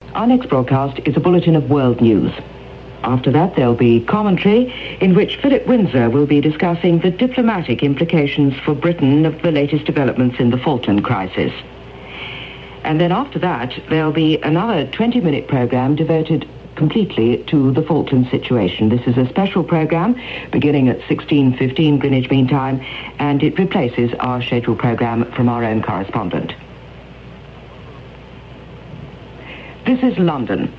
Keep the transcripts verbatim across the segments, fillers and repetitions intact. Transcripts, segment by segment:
Our next broadcast is a bulletin of world news. After that, there'll be commentary in which Philip Windsor will be discussing the diplomatic implications for Britain of the latest developments in the Falkland crisis. And then after that, there'll be another twenty-minute program devoted completely to the Falkland situation. This is a special program beginning at sixteen fifteen Greenwich Mean Time, and it replaces our scheduled program from our own correspondent. This is London.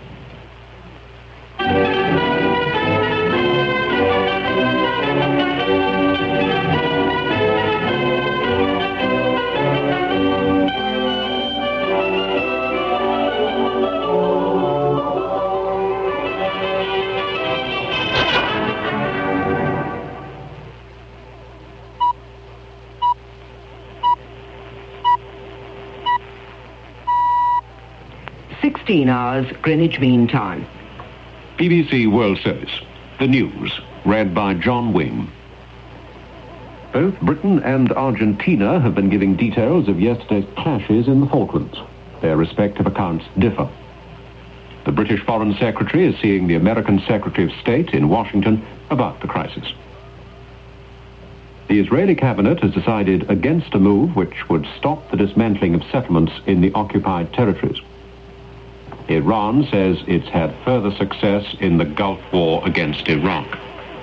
sixteen hours Greenwich Mean Time. B B C World Service. The news, read by John Wing. Both Britain and Argentina have been giving details of yesterday's clashes in the Falklands. Their respective accounts differ. The British Foreign Secretary is seeing the American Secretary of State in Washington about the crisis. The Israeli cabinet has decided against a move which would stop the dismantling of settlements in the occupied territories. Iran says it's had further success in the Gulf War against Iraq.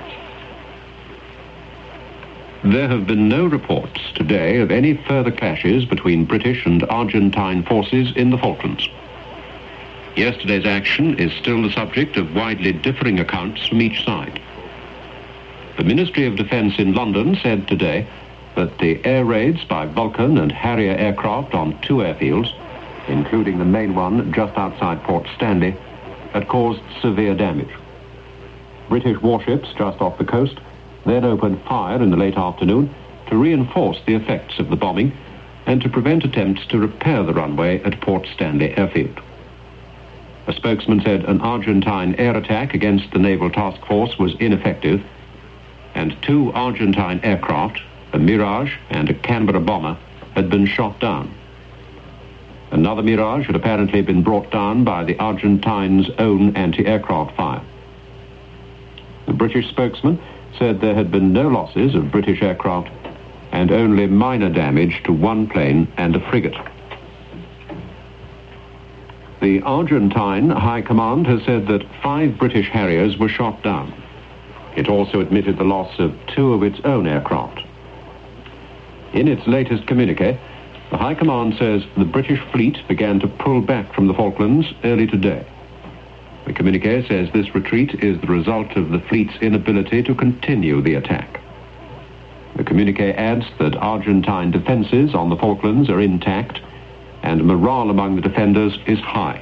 There have been no reports today of any further clashes between British and Argentine forces in the Falklands. Yesterday's action is still the subject of widely differing accounts from each side. The Ministry of Defence in London said today that the air raids by Vulcan and Harrier aircraft on two airfields, including the main one just outside Port Stanley, had caused severe damage. British warships just off the coast then opened fire in the late afternoon to reinforce the effects of the bombing and to prevent attempts to repair the runway at Port Stanley airfield. A spokesman said an Argentine air attack against the Naval Task Force was ineffective, and two Argentine aircraft, a Mirage and a Canberra bomber, had been shot down. Another Mirage had apparently been brought down by the Argentines' own anti-aircraft fire. The British spokesman said there had been no losses of British aircraft and only minor damage to one plane and a frigate. The Argentine High Command has said that five British Harriers were shot down. It also admitted the loss of two of its own aircraft. In its latest communiqué, the High Command says the British fleet began to pull back from the Falklands early today. The communiqué says this retreat is the result of the fleet's inability to continue the attack. The communiqué adds that Argentine defences on the Falklands are intact and morale among the defenders is high.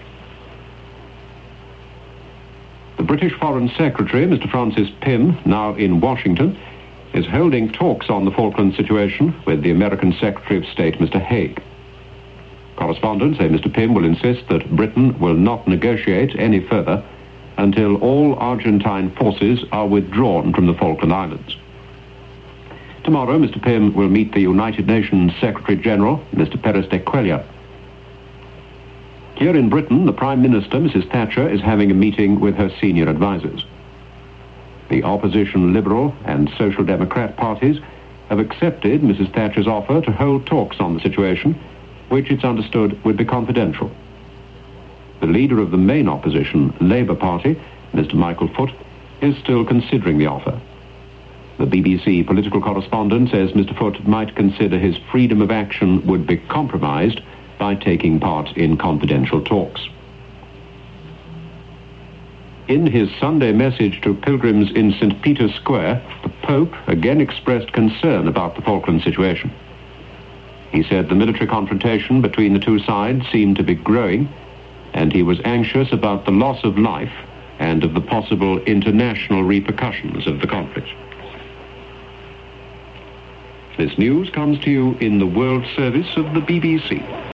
The British Foreign Secretary, Mister Francis Pym, now in Washington, is holding talks on the Falkland situation with the American Secretary of State, Mister Haig. Correspondents say Mister Pym will insist that Britain will not negotiate any further until all Argentine forces are withdrawn from the Falkland Islands. Tomorrow, Mister Pym will meet the United Nations Secretary General, Mister Pérez de Cuéllar. Here in Britain, the Prime Minister, Missus Thatcher, is having a meeting with her senior advisers. The opposition Liberal and Social Democrat parties have accepted Missus Thatcher's offer to hold talks on the situation, which it's understood would be confidential. The leader of the main opposition, Labour Party, Mister Michael Foot, is still considering the offer. The B B C political correspondent says Mister Foot might consider his freedom of action would be compromised by taking part in confidential talks. In his Sunday message to pilgrims in Saint Peter's Square, the Pope again expressed concern about the Falkland situation. He said the military confrontation between the two sides seemed to be growing, and he was anxious about the loss of life and of the possible international repercussions of the conflict. This news comes to you in the World Service of the B B C.